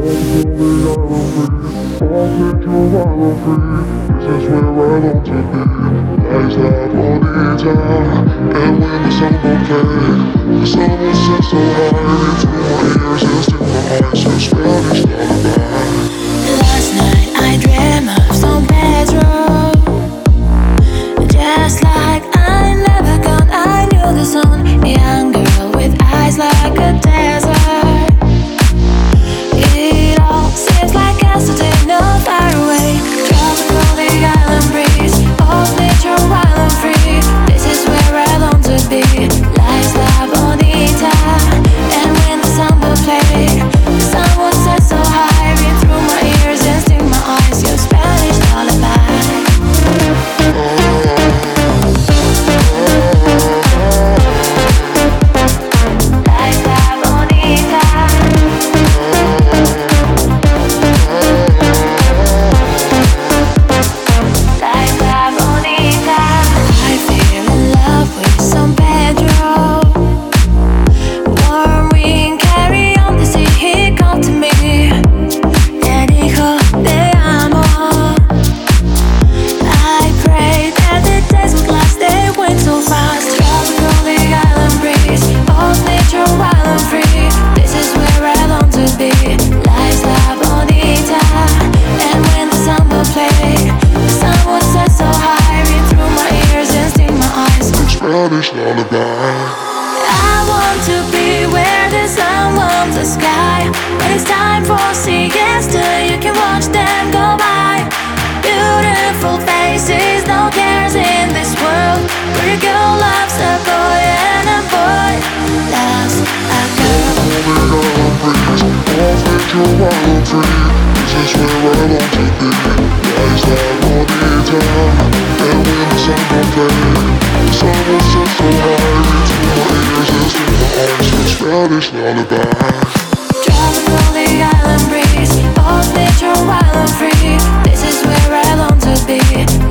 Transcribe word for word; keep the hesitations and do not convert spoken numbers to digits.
Spanish lullaby. I want to be where the sun warms the sky. When it's time for siesta, you can watch them go by. Beautiful faces, no cares in this world. Where a girl loves a boy and a boy loves a girl. Off into a wild tree. This is where I long to be. Lies that bonita. And when the sun don't fade, the sun will set so high into my ears and sting my eyes. So Spanish lullaby. Driving on the island breeze, both nature wild and free. This is where I long to be.